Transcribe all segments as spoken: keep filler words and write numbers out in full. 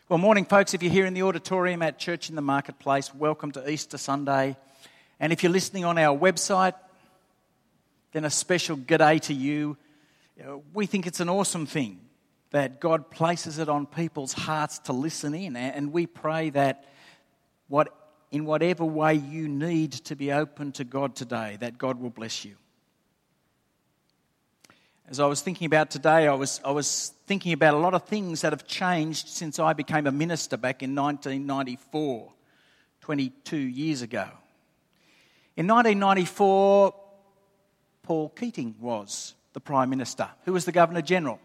Well, morning, folks. If you're here in the auditorium at Church in the Marketplace, welcome to Easter Sunday. And if you're listening on our website, then a special g'day to you. We think it's an awesome thing that God places it on people's hearts to listen in. And we pray that what, in whatever way you need to be open to God today, that God will bless you. As I was thinking about today, I was I was thinking about a lot of things that have changed since I became a minister back in nineteen ninety-four, twenty-two years ago. In nineteen ninety-four, Paul Keating was the Prime Minister. Who was the Governor General?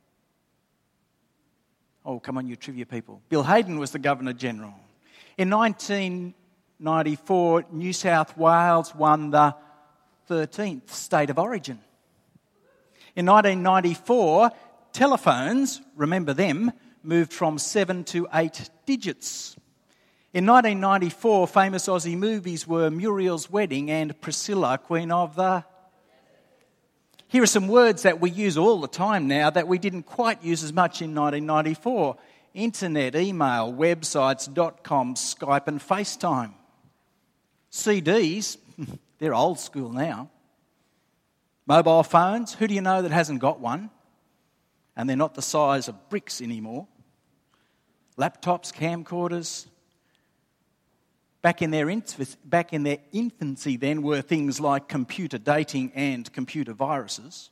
Oh, come on, you trivia people. Bill Hayden was the Governor General. In nineteen ninety-four, New South Wales won the thirteenth State of Origin. In nineteen ninety-four, telephones, remember them, moved from seven to eight digits. In nineteen ninety-four, famous Aussie movies were Muriel's Wedding and Priscilla, Queen of the... Here are some words that we use all the time now that we didn't quite use as much in nineteen ninety-four. Internet, email, websites, dot-com, Skype and FaceTime. C Ds, they're old school now. Mobile phones, who do you know that hasn't got one? And they're not the size of bricks anymore. Laptops, camcorders. Back in their inf- back in their infancy then were things like computer dating and computer viruses.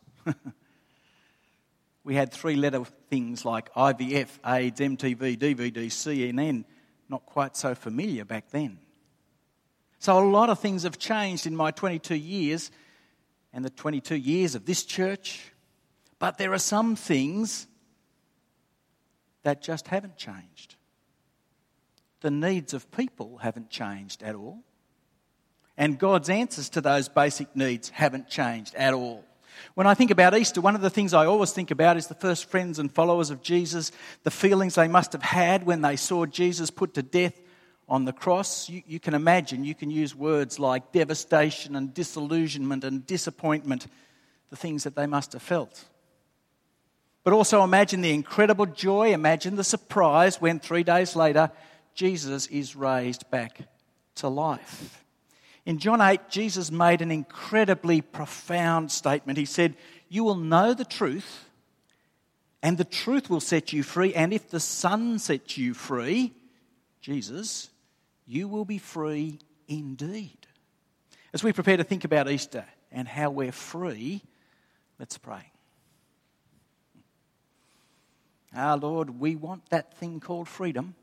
We had three-letter things like I V F, AIDS, M T V, D V D, C N N, not quite so familiar back then. So a lot of things have changed in my twenty-two years and the twenty-two years of this church, but there are some things that just haven't changed. The needs of people haven't changed at all, and God's answers to those basic needs haven't changed at all. When I think about Easter, one of the things I always think about is the first friends and followers of Jesus, the feelings they must have had when they saw Jesus put to death on the cross. You, you can imagine, you can use words like devastation and disillusionment and disappointment, the things that they must have felt. But also imagine the incredible joy, imagine the surprise when three days later Jesus is raised back to life. In John eight, Jesus made an incredibly profound statement. He said, "You will know the truth, and the truth will set you free, and if the Son sets you free," Jesus, "you will be free indeed." As we prepare to think about Easter and how we're free, let's pray. Our Lord, we want that thing called freedom.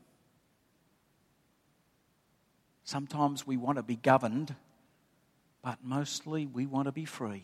Sometimes we want to be governed, but mostly we want to be free.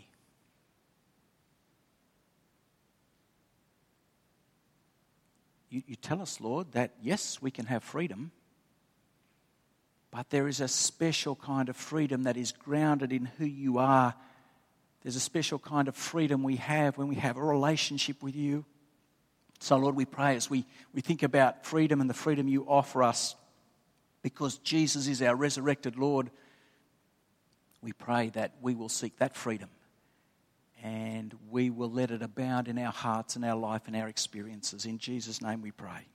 You, you tell us, Lord, that yes, we can have freedom, but there is a special kind of freedom that is grounded in who you are. There's a special kind of freedom we have when we have a relationship with you. So, Lord, we pray as we, we think about freedom and the freedom you offer us, because Jesus is our resurrected Lord, we pray that we will seek that freedom and we will let it abound in our hearts and our life and our experiences. In Jesus' name we pray.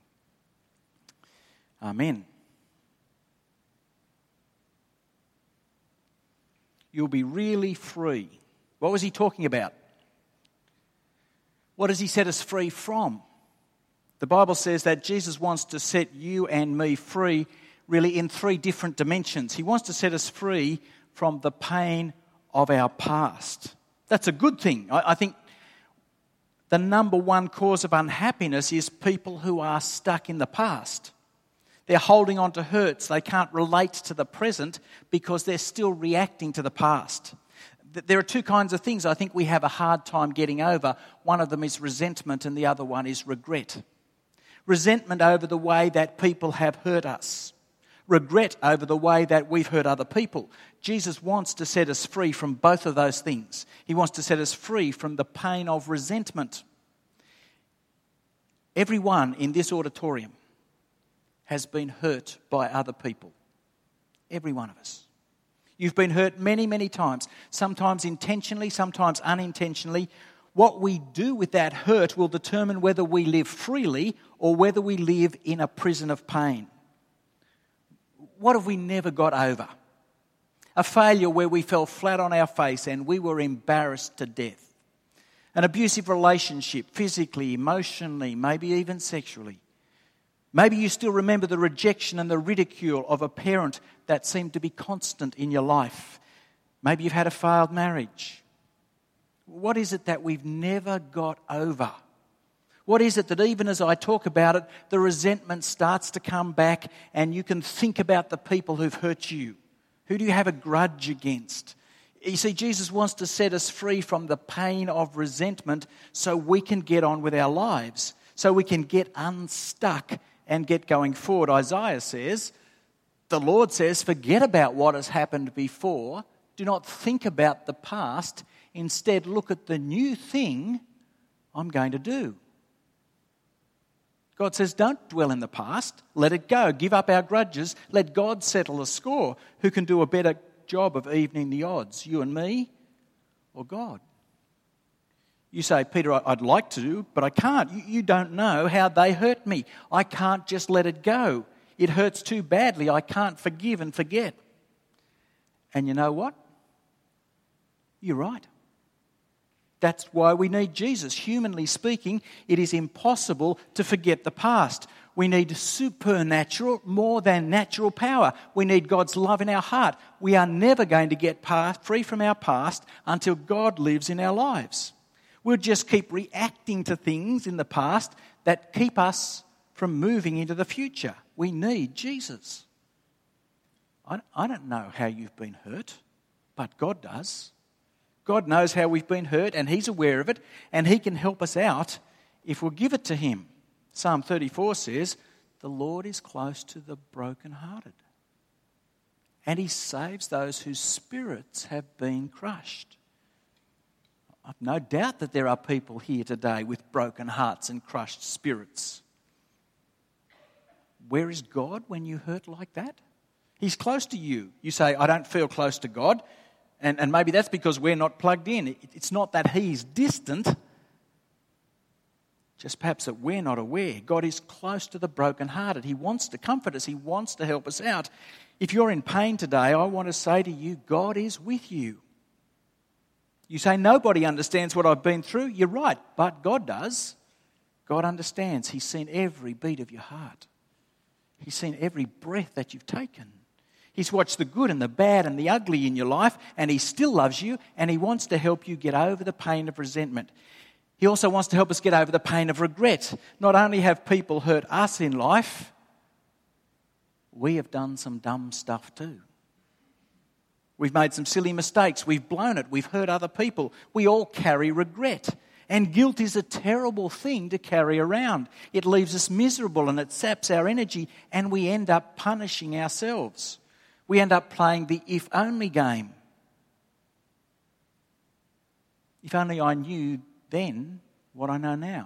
Amen. You'll be really free. What was he talking about? What does he set us free from? The Bible says that Jesus wants to set you and me free really in three different dimensions. He wants to set us free from the pain of our past. That's a good thing. I, I think the number one cause of unhappiness is people who are stuck in the past. They're holding on to hurts. They can't relate to the present because they're still reacting to the past. There are two kinds of things I think we have a hard time getting over. One of them is resentment and the other one is regret. Resentment over the way that people have hurt us. Regret over the way that we've hurt other people. Jesus wants to set us free from both of those things. He wants to set us free from the pain of resentment. Everyone in this auditorium has been hurt by other people. Every one of us. You've been hurt many, many times. Sometimes intentionally, sometimes unintentionally. What we do with that hurt will determine whether we live freely or whether we live in a prison of pain. What have we never got over? A failure where we fell flat on our face and we were embarrassed to death. An abusive relationship, physically, emotionally, maybe even sexually. Maybe you still remember the rejection and the ridicule of a parent that seemed to be constant in your life. Maybe you've had a failed marriage. What is it that we've never got over? What is it that even as I talk about it, the resentment starts to come back and you can think about the people who've hurt you? Who do you have a grudge against? You see, Jesus wants to set us free from the pain of resentment so we can get on with our lives, so we can get unstuck and get going forward. Isaiah says, the Lord says, forget about what has happened before. Do not think about the past. Instead, look at the new thing I'm going to do. God says, don't dwell in the past. Let it go. Give up our grudges. Let God settle the score. Who can do a better job of evening the odds, you and me or God? You say, Peter, I'd like to, but I can't. You don't know how they hurt me. I can't just let it go. It hurts too badly. I can't forgive and forget. And you know what? You're right. That's why we need Jesus. Humanly speaking, it is impossible to forget the past. We need supernatural, more than natural power. We need God's love in our heart. We are never going to get past, free from our past until God lives in our lives. We'll just keep reacting to things in the past that keep us from moving into the future. We need Jesus. I, I don't know how you've been hurt, but God does. God knows how we've been hurt and He's aware of it and He can help us out if we'll give it to Him. Psalm thirty-four says, the Lord is close to the brokenhearted and He saves those whose spirits have been crushed. I've no doubt that there are people here today with broken hearts and crushed spirits. Where is God when you hurt like that? He's close to you. You say, I don't feel close to God. And, and maybe that's because we're not plugged in. It, it's not that He's distant. Just perhaps that we're not aware. God is close to the brokenhearted. He wants to comfort us. He wants to help us out. If you're in pain today, I want to say to you, God is with you. You say, nobody understands what I've been through. You're right, but God does. God understands. He's seen every beat of your heart. He's seen every breath that you've taken. He's watched the good and the bad and the ugly in your life, and He still loves you, and He wants to help you get over the pain of resentment. He also wants to help us get over the pain of regret. Not only have people hurt us in life, we have done some dumb stuff too. We've made some silly mistakes. We've blown it. We've hurt other people. We all carry regret. And guilt is a terrible thing to carry around. It leaves us miserable and it saps our energy, and we end up punishing ourselves. We end up playing the if-only game. If only I knew then what I know now.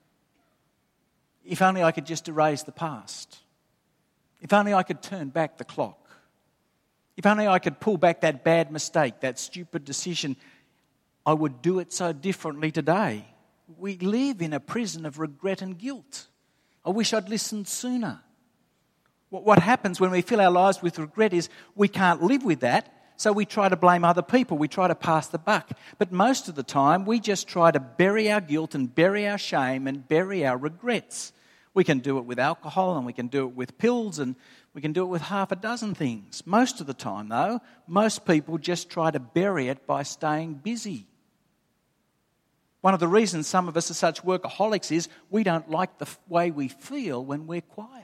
If only I could just erase the past. If only I could turn back the clock. If only I could pull back that bad mistake, that stupid decision, I would do it so differently today. We live in a prison of regret and guilt. I wish I'd listened sooner. What happens when we fill our lives with regret is we can't live with that, so we try to blame other people. We try to pass the buck. But most of the time, we just try to bury our guilt and bury our shame and bury our regrets. We can do it with alcohol, and we can do it with pills, and we can do it with half a dozen things. Most of the time, though, most people just try to bury it by staying busy. One of the reasons some of us are such workaholics is we don't like the way we feel when we're quiet.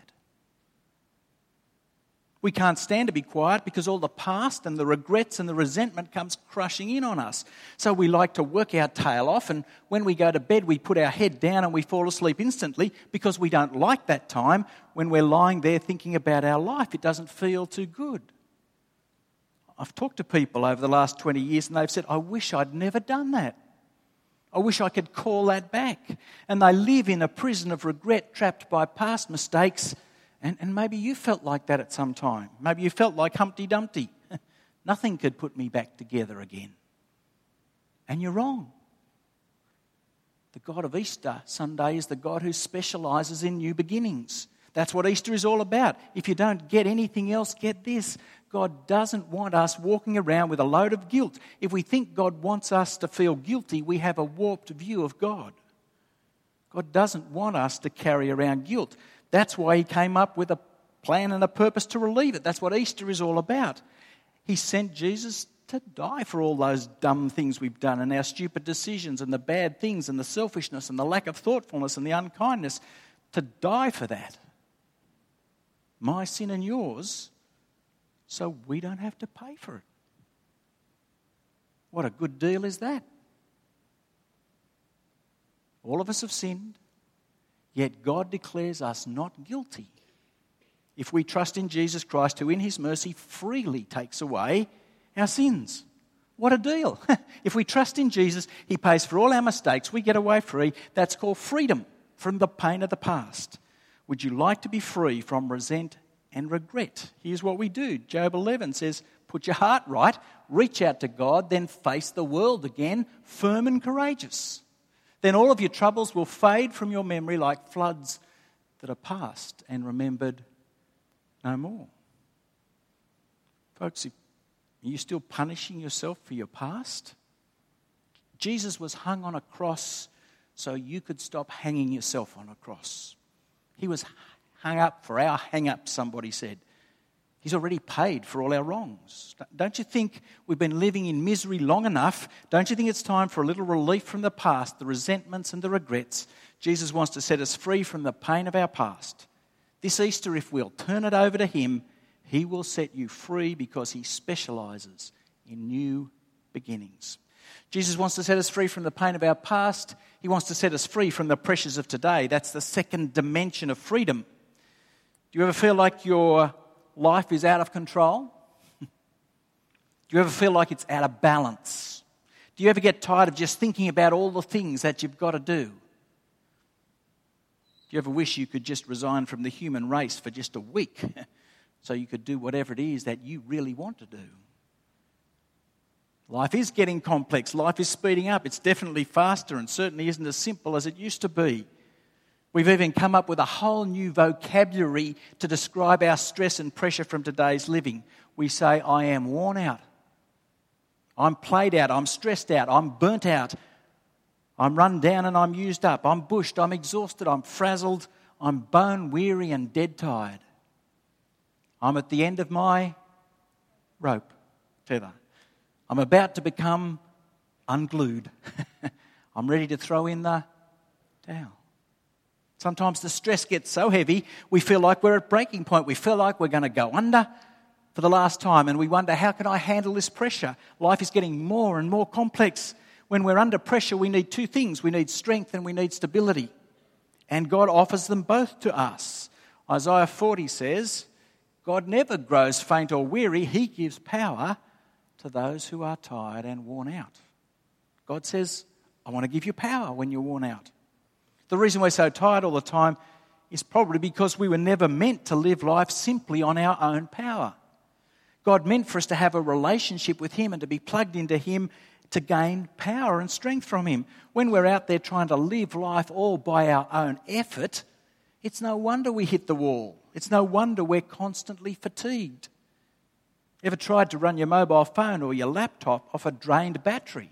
We can't stand to be quiet because all the past and the regrets and the resentment comes crushing in on us. So we like to work our tail off, and when we go to bed we put our head down and we fall asleep instantly because we don't like that time when we're lying there thinking about our life. It doesn't feel too good. I've talked to people over the last twenty years and they've said, I wish I'd never done that. I wish I could call that back. And they live in a prison of regret, trapped by past mistakes. And, and maybe you felt like that at some time. Maybe you felt like Humpty Dumpty. Nothing could put me back together again. And you're wrong. The God of Easter Sunday is the God who specialises in new beginnings. That's what Easter is all about. If you don't get anything else, get this. God doesn't want us walking around with a load of guilt. If we think God wants us to feel guilty, we have a warped view of God. God doesn't want us to carry around guilt. That's why he came up with a plan and a purpose to relieve it. That's what Easter is all about. He sent Jesus to die for all those dumb things we've done and our stupid decisions and the bad things and the selfishness and the lack of thoughtfulness and the unkindness, to die for that. My sin and yours, so we don't have to pay for it. What a good deal is that? All of us have sinned, yet God declares us not guilty if we trust in Jesus Christ, who in his mercy freely takes away our sins. What a deal. If we trust in Jesus, he pays for all our mistakes, we get away free. That's called freedom from the pain of the past. Would you like to be free from resent and regret? Here's what we do. Job eleven says, put your heart right, reach out to God, then face the world again, firm and courageous. Then all of your troubles will fade from your memory like floods that are past and remembered no more. Folks, are you still punishing yourself for your past? Jesus was hung on a cross so you could stop hanging yourself on a cross. He was hung up for our hang-up, somebody said. He's already paid for all our wrongs. Don't you think we've been living in misery long enough? Don't you think it's time for a little relief from the past, the resentments and the regrets? Jesus wants to set us free from the pain of our past. This Easter, if we'll turn it over to him, he will set you free because he specialises in new beginnings. Jesus wants to set us free from the pain of our past. He wants to set us free from the pressures of today. That's the second dimension of freedom. Do you ever feel like your life is out of control? Do you ever feel like it's out of balance? Do you ever get tired of just thinking about all the things that you've got to do? Do you ever wish you could just resign from the human race for just a week so you could do whatever it is that you really want to do? Life is getting complex. Life is speeding up. It's definitely faster and certainly isn't as simple as it used to be. We've even come up with a whole new vocabulary to describe our stress and pressure from today's living. We say, I am worn out. I'm played out. I'm stressed out. I'm burnt out. I'm run down and I'm used up. I'm bushed. I'm exhausted. I'm frazzled. I'm bone weary and dead tired. I'm at the end of my rope, tether. I'm about to become unglued. I'm ready to throw in the towel. Sometimes the stress gets so heavy, we feel like we're at breaking point. We feel like we're going to go under for the last time, and we wonder, how can I handle this pressure? Life is getting more and more complex. When we're under pressure, we need two things. We need strength and we need stability. And God offers them both to us. Isaiah forty says, God never grows faint or weary. He gives power to those who are tired and worn out. God says, I want to give you power when you're worn out. The reason we're so tired all the time is probably because we were never meant to live life simply on our own power. God meant for us to have a relationship with him and to be plugged into him to gain power and strength from him. When we're out there trying to live life all by our own effort, it's no wonder we hit the wall. It's no wonder we're constantly fatigued. Ever tried to run your mobile phone or your laptop off a drained battery?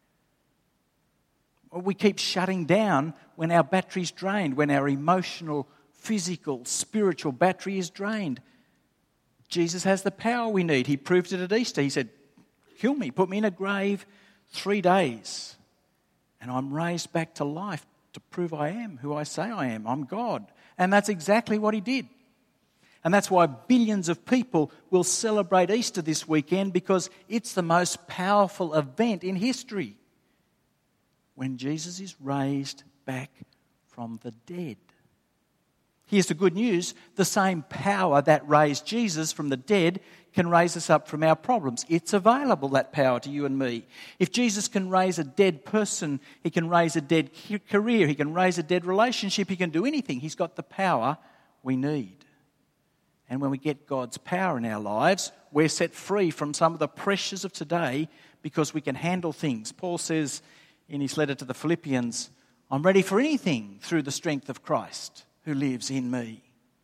We keep shutting down when our battery's drained, when our emotional, physical, spiritual battery is drained. Jesus has the power we need. He proved it at Easter. He said, kill me, put me in a grave three days, and I'm raised back to life to prove I am who I say I am. I'm God. And that's exactly what he did. And that's why billions of people will celebrate Easter this weekend, because it's the most powerful event in history. When Jesus is raised back from the dead. Here's the good news. The same power that raised Jesus from the dead can raise us up from our problems. It's available, that power, to you and me. If Jesus can raise a dead person, he can raise a dead career, he can raise a dead relationship, he can do anything. He's got the power we need. And when we get God's power in our lives, we're set free from some of the pressures of today because we can handle things. Paul says in his letter to the Philippians, I'm ready for anything through the strength of Christ who lives in me.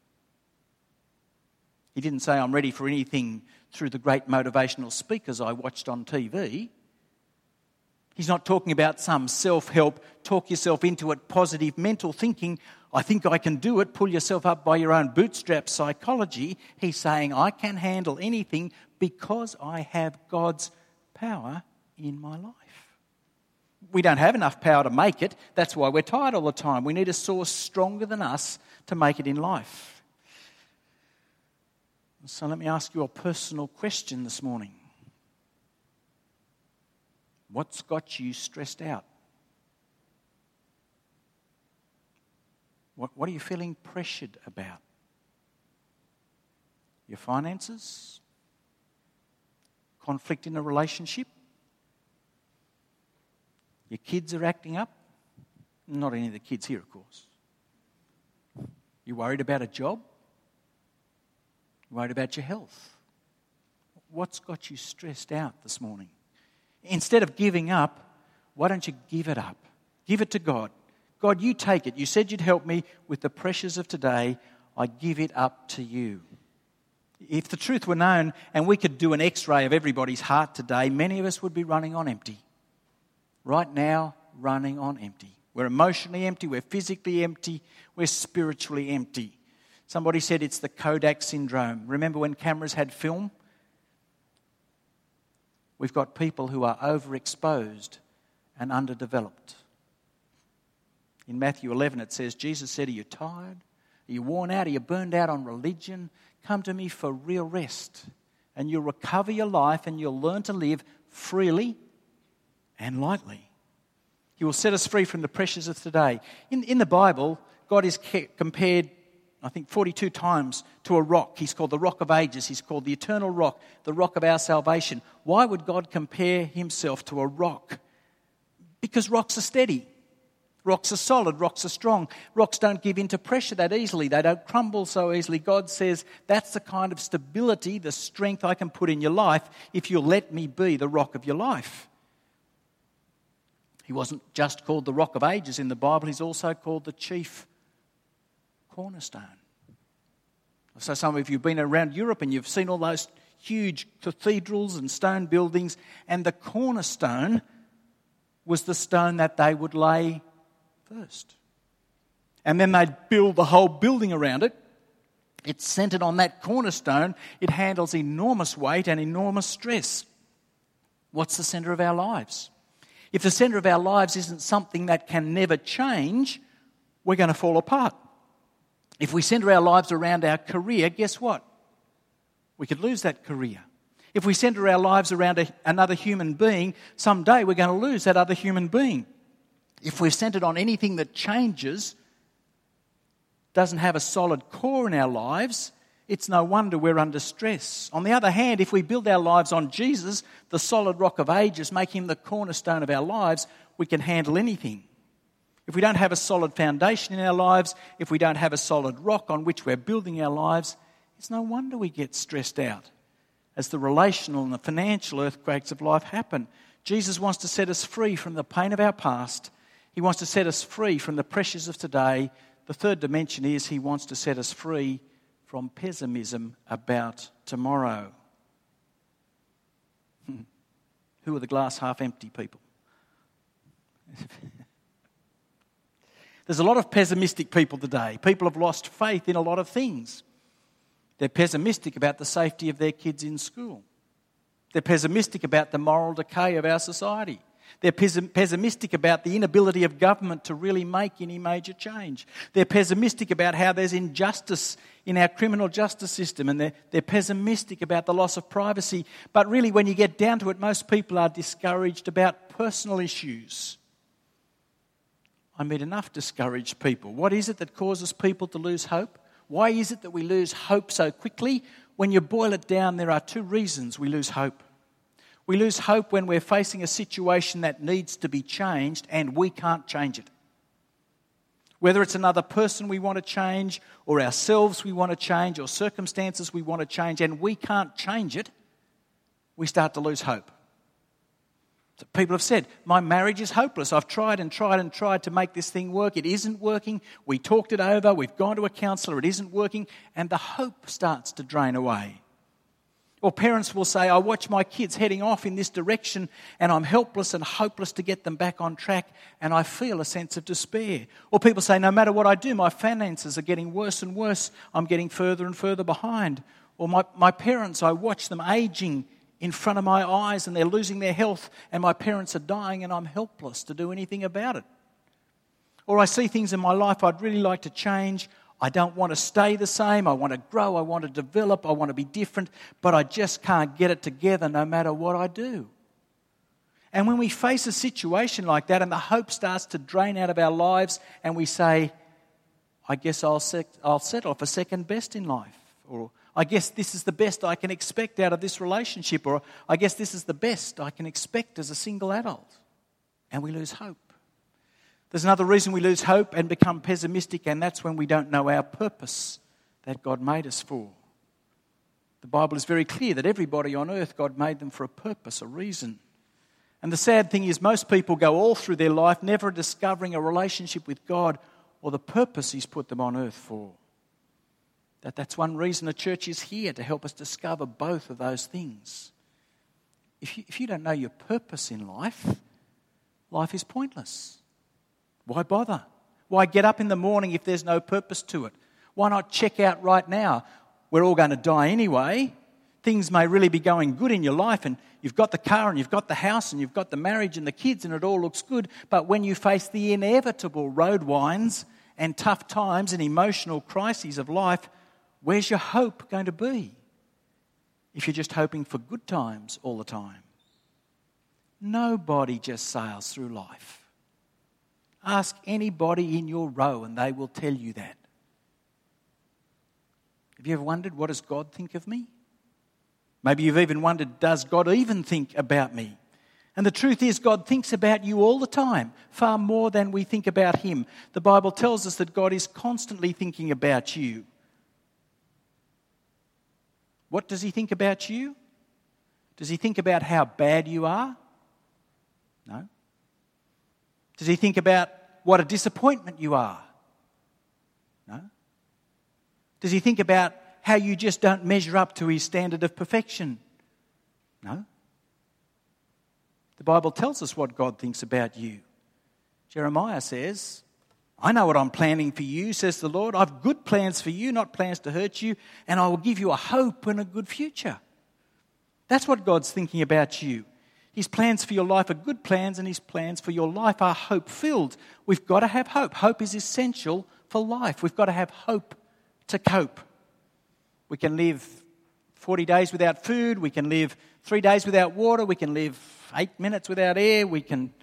He didn't say I'm ready for anything through the great motivational speakers I watched on T V. He's not talking about some self-help, talk yourself into it, positive mental thinking. I think I can do it, pull yourself up by your own bootstraps psychology. He's saying I can handle anything because I have God's power in my life. We don't have enough power to make it. That's why we're tired all the time. We need a source stronger than us to make it in life. So let me ask you a personal question this morning. What's got you stressed out? What, what are you feeling pressured about? Your finances? Conflict in a relationship? Your kids are acting up? Not any of the kids here, of course. You worried about a job? Worried about your health? What's got you stressed out this morning? Instead of giving up, why don't you give it up? Give it to God. God, you take it. You said you'd help me with the pressures of today. I give it up to you. If the truth were known and we could do an x-ray of everybody's heart today, many of us would be running on empty. Right now, running on empty. We're emotionally empty, we're physically empty, we're spiritually empty. Somebody said it's the Kodak syndrome. Remember when cameras had film? We've got people who are overexposed and underdeveloped. In Matthew eleven it says, Jesus said, are you tired? Are you worn out? Are you burned out on religion? Come to me for real rest. And you'll recover your life and you'll learn to live freely and lightly. He will set us free from the pressures of today. In, in the Bible, God is compared, I think, forty-two times to a rock. He's called the Rock of Ages. He's called the Eternal Rock, the Rock of our salvation. Why would God compare himself to a rock? Because rocks are steady. Rocks are solid. Rocks are strong. Rocks don't give in to pressure that easily. They don't crumble so easily. God says, that's the kind of stability, the strength I can put in your life if you'll let me be the rock of your life. He wasn't just called the Rock of Ages in the Bible. He's also called the chief cornerstone. So some of you have been around Europe and you've seen all those huge cathedrals and stone buildings, and the cornerstone was the stone that they would lay first. And then they'd build the whole building around it. It's centered on that cornerstone. It handles enormous weight and enormous stress. What's the center of our lives? If the center of our lives isn't something that can never change, we're going to fall apart. If we center our lives around our career, guess what? We could lose that career. If we center our lives around a, another human being, someday we're going to lose that other human being. If we're centered on anything that changes, doesn't have a solid core in our lives, it's no wonder we're under stress. On the other hand, if we build our lives on Jesus, the solid rock of ages, make him the cornerstone of our lives, we can handle anything. If we don't have a solid foundation in our lives, if we don't have a solid rock on which we're building our lives, it's no wonder we get stressed out as the relational and the financial earthquakes of life happen. Jesus wants to set us free from the pain of our past. He wants to set us free from the pressures of today. The third dimension is he wants to set us free from pessimism about tomorrow. Who are the glass half empty people? There's a lot of pessimistic people today. People have lost faith in a lot of things. They're pessimistic about the safety of their kids in school. They're pessimistic about the moral decay of our society. They're pessimistic about the inability of government to really make any major change. They're pessimistic about how there's injustice in our criminal justice system, and they're, they're pessimistic about the loss of privacy. But really, when you get down to it, most people are discouraged about personal issues. I meet enough discouraged people. What is it that causes people to lose hope? Why is it that we lose hope so quickly? When you boil it down, there are two reasons we lose hope. We lose hope when we're facing a situation that needs to be changed and we can't change it. Whether it's another person we want to change, or ourselves we want to change, or circumstances we want to change and we can't change it, we start to lose hope. So people have said, my marriage is hopeless. I've tried and tried and tried to make this thing work. It isn't working. We talked it over. We've gone to a counsellor. It isn't working. And the hope starts to drain away. Or parents will say, I watch my kids heading off in this direction and I'm helpless and hopeless to get them back on track and I feel a sense of despair. Or people say, no matter what I do, my finances are getting worse and worse. I'm getting further and further behind. Or my, my parents, I watch them aging in front of my eyes and they're losing their health and my parents are dying and I'm helpless to do anything about it. Or I see things in my life I'd really like to change. I don't want to stay the same. I want to grow. I want to develop. I want to be different. But I just can't get it together no matter what I do. And when we face a situation like that and the hope starts to drain out of our lives and we say, I guess I'll, set, I'll settle for second best in life. Or I guess this is the best I can expect out of this relationship. Or I guess this is the best I can expect as a single adult. And we lose hope. There's another reason we lose hope and become pessimistic, and that's when we don't know our purpose that God made us for. The Bible is very clear that everybody on earth, God made them for a purpose, a reason. And the sad thing is most people go all through their life never discovering a relationship with God or the purpose He's put them on earth for. That that's one reason the church is here, to help us discover both of those things. If you, if you don't know your purpose in life, life is pointless. Why bother? Why get up in the morning if there's no purpose to it? Why not check out right now? We're all going to die anyway. Things may really be going good in your life and you've got the car and you've got the house and you've got the marriage and the kids and it all looks good. But when you face the inevitable road winds and tough times and emotional crises of life, where's your hope going to be? If you're just hoping for good times all the time. Nobody just sails through life. Ask anybody in your row and they will tell you that. Have you ever wondered, what does God think of me? Maybe you've even wondered, does God even think about me? And the truth is, God thinks about you all the time, far more than we think about Him. The Bible tells us that God is constantly thinking about you. What does He think about you? Does He think about how bad you are? No. Does He think about what a disappointment you are? No. Does He think about how you just don't measure up to His standard of perfection? No. The Bible tells us what God thinks about you. Jeremiah says, I know what I'm planning for you, says the Lord. I've good plans for you, not plans to hurt you, and I will give you a hope and a good future. That's what God's thinking about you. His plans for your life are good plans, and His plans for your life are hope-filled. We've got to have hope. Hope is essential for life. We've got to have hope to cope. We can live forty days without food. We can live three days without water. We can live eight minutes without air. We can.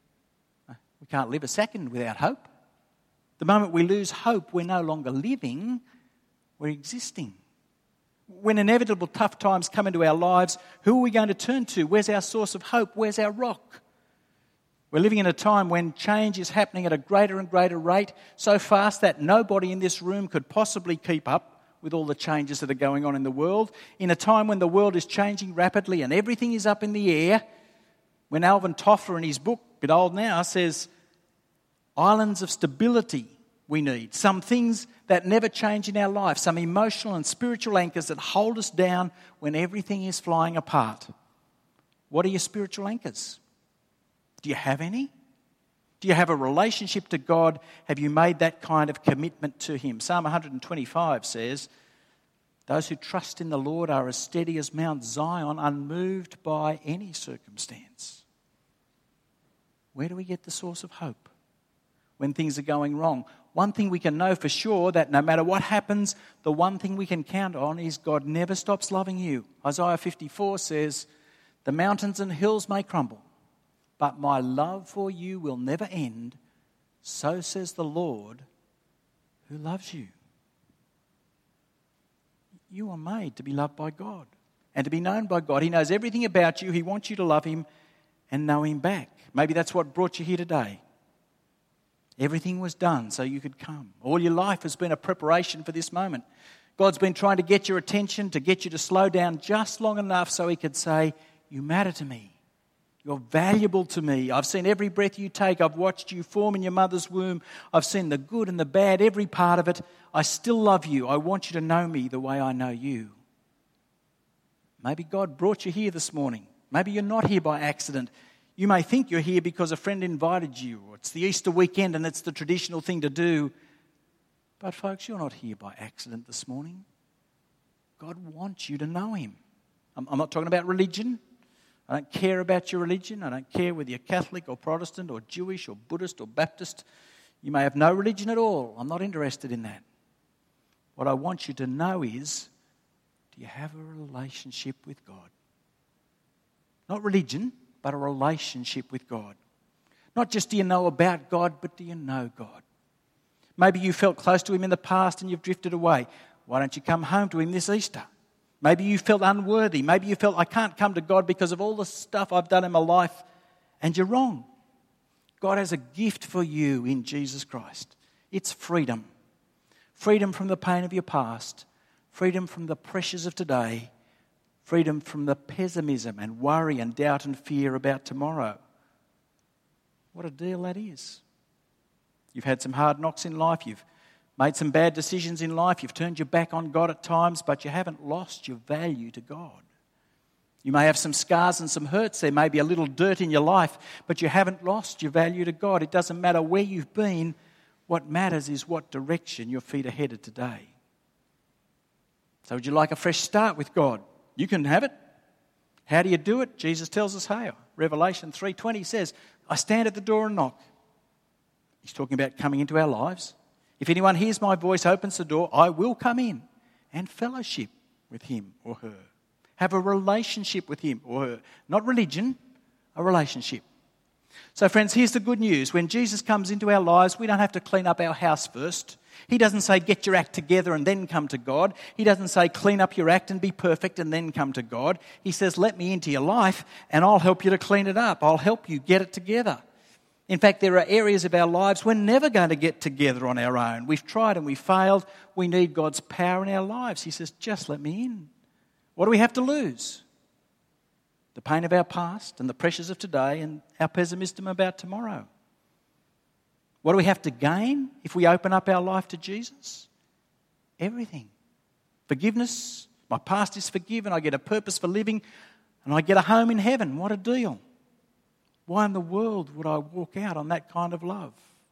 We can't live a second without hope. The moment we lose hope, we're no longer living, we're existing. When inevitable tough times come into our lives, who are we going to turn to? Where's our source of hope? Where's our rock? We're living in a time when change is happening at a greater and greater rate, so fast that nobody in this room could possibly keep up with all the changes that are going on in the world. In a time when the world is changing rapidly and everything is up in the air, when Alvin Toffler in his book, a bit old now, says, islands of stability we need, some things that never change in our life, some emotional and spiritual anchors that hold us down when everything is flying apart. What are your spiritual anchors? Do you have any? Do you have a relationship to God? Have you made that kind of commitment to Him? Psalm one twenty-five says, those who trust in the Lord are as steady as Mount Zion, unmoved by any circumstance. Where do we get the source of hope when things are going wrong? One thing we can know for sure, that no matter what happens, the one thing we can count on is God never stops loving you. Isaiah fifty-four says, the mountains and hills may crumble, but my love for you will never end. So says the Lord who loves you. You are made to be loved by God and to be known by God. He knows everything about you. He wants you to love Him and know Him back. Maybe that's what brought you here today. Everything was done so you could come. All your life has been a preparation for this moment. God's been trying to get your attention, to get you to slow down just long enough so He could say, you matter to me. You're valuable to me. I've seen every breath you take. I've watched you form in your mother's womb. I've seen the good and the bad, every part of it. I still love you. I want you to know me the way I know you. Maybe God brought you here this morning. Maybe you're not here by accident. You may think you're here because a friend invited you, or it's the Easter weekend and it's the traditional thing to do. But folks, you're not here by accident this morning. God wants you to know him. I'm, I'm not talking about religion. I don't care about your religion. I don't care whether you're Catholic or Protestant or Jewish or Buddhist or Baptist. You may have no religion at all. I'm not interested in that. What I want you to know is, do you have a relationship with God? Not religion, but a relationship with God. Not just do you know about God, but do you know God? Maybe you felt close to him in the past and you've drifted away. Why don't you come home to him this Easter? Maybe you felt unworthy. Maybe you felt, I can't come to God because of all the stuff I've done in my life. And you're wrong. God has a gift for you in Jesus Christ. It's freedom. Freedom from the pain of your past. Freedom from the pressures of today. Freedom from the pessimism and worry and doubt and fear about tomorrow. What a deal that is. You've had some hard knocks in life. You've made some bad decisions in life. You've turned your back on God at times, but you haven't lost your value to God. You may have some scars and some hurts. There may be a little dirt in your life, but you haven't lost your value to God. It doesn't matter where you've been. What matters is what direction your feet are headed today. So would you like a fresh start with God? You can have it. How do you do it? Jesus tells us how. Revelation three twenty says, I stand at the door and knock. He's talking about coming into our lives. If anyone hears my voice, opens the door, I will come in and fellowship with him or her. Have a relationship with him or her. Not religion, a relationship. So friends, here's the good news. When Jesus comes into our lives, we don't have to clean up our house first. He doesn't say get your act together and then come to God. He doesn't say clean up your act and be perfect and then come to God. He says let me into your life and I'll help you to clean it up. I'll help you get it together. In fact, there are areas of our lives we're never going to get together on our own. We've tried and we've failed. We need God's power in our lives. He says, just let me in. What do we have to lose? The pain of our past and the pressures of today and our pessimism about tomorrow. What do we have to gain if we open up our life to Jesus? Everything. Forgiveness. My past is forgiven. I get a purpose for living and I get a home in heaven. What a deal. Why in the world would I walk out on that kind of love?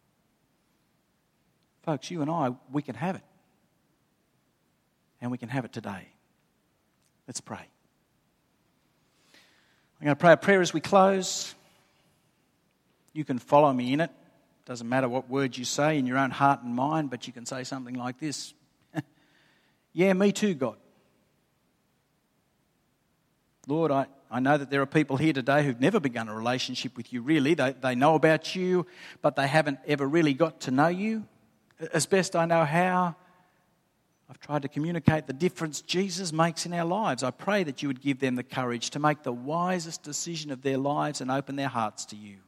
Folks, you and I, we can have it. And we can have it today. Let's pray. I'm going to pray a prayer as we close. You can follow me in it. Doesn't matter what words you say in your own heart and mind, but you can say something like this. Yeah, me too, God. Lord, I, I know that there are people here today who've never begun a relationship with you, really. They, they know about you, but they haven't ever really got to know you. As best I know how, I've tried to communicate the difference Jesus makes in our lives. I pray that you would give them the courage to make the wisest decision of their lives and open their hearts to you.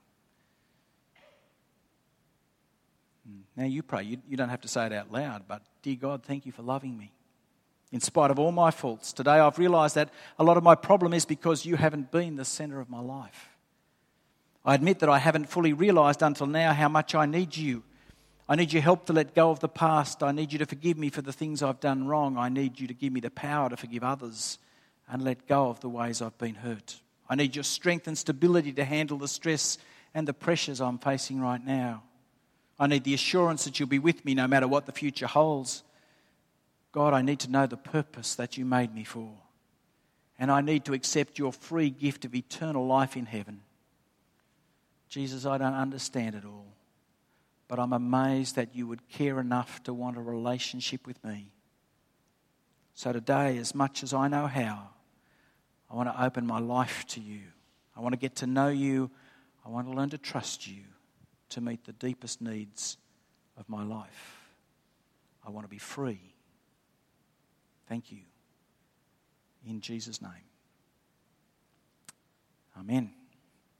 Now you pray. You, you don't have to say it out loud, but dear God, thank you for loving me. In spite of all my faults, today I've realised that a lot of my problem is because you haven't been the centre of my life. I admit that I haven't fully realised until now how much I need you. I need your help to let go of the past. I need you to forgive me for the things I've done wrong. I need you to give me the power to forgive others and let go of the ways I've been hurt. I need your strength and stability to handle the stress and the pressures I'm facing right now. I need the assurance that you'll be with me no matter what the future holds. God, I need to know the purpose that you made me for. And I need to accept your free gift of eternal life in heaven. Jesus, I don't understand it all, but I'm amazed that you would care enough to want a relationship with me. So today, as much as I know how, I want to open my life to you. I want to get to know you. I want to learn to trust you to meet the deepest needs of my life. I want to be free. Thank you. In Jesus' name. Amen.